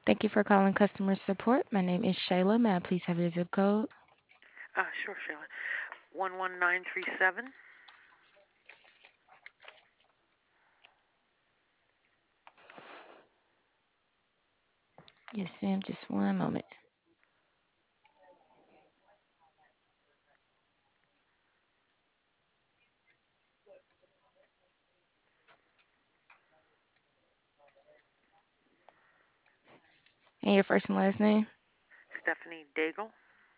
Thank you for calling customer support. My name is Shayla. May I please have your zip code? Sure, Shayla. 11937. Yes, ma'am. Just one moment. And your first and last name? Stephanie Daigle.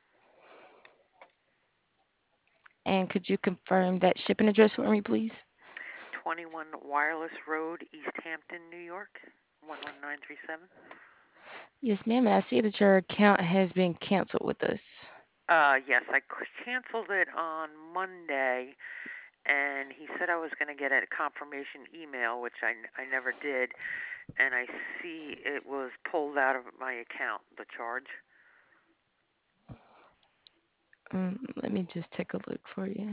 And could you confirm that shipping address for me, please? 21 Wireless Road, East Hampton, New York. 11937. Yes, ma'am. And I see that your account has been canceled with us. Yes, I canceled it on Monday, and he said I was going to get a confirmation email, which I never did, and I see it was pulled out of my account, the charge. Let me just take a look for you.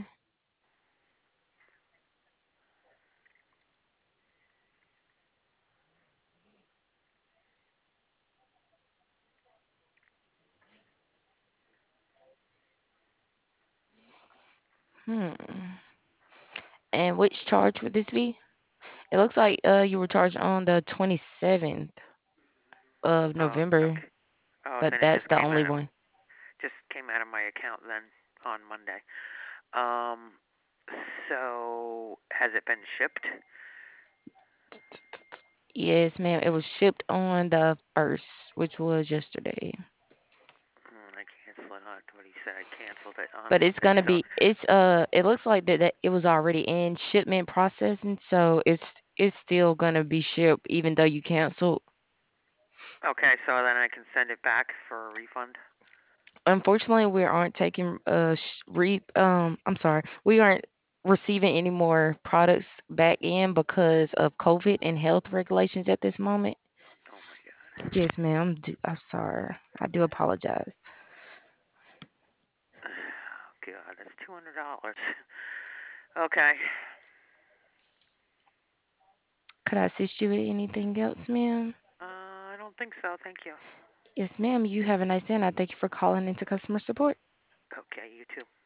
Hmm. And which charge would this be? It looks like you were charged on the 27th of Oh, November, okay. Oh, but then it that's just the came only out of one. my account then on Monday. Um, so has it been shipped? Yes, ma'am. It was shipped on the 1st, which was yesterday. I canceled it on what he said. I canceled it on But it's Monday. gonna So be it looks like that it was already in shipment processing, so it's still gonna be shipped even though you canceled. okay, so then I can send it back for a refund. Unfortunately, we aren't taking I'm sorry, we aren't receiving any more products back in because of COVID and health regulations at this moment. Oh my god. Yes, ma'am. I'm sorry. I do apologize. Oh god, that's $200. Okay. Could I assist you with anything else, ma'am? I don't think so. Thank you. Yes, ma'am. You have a nice day, and I thank you for calling into customer support. Okay, you too.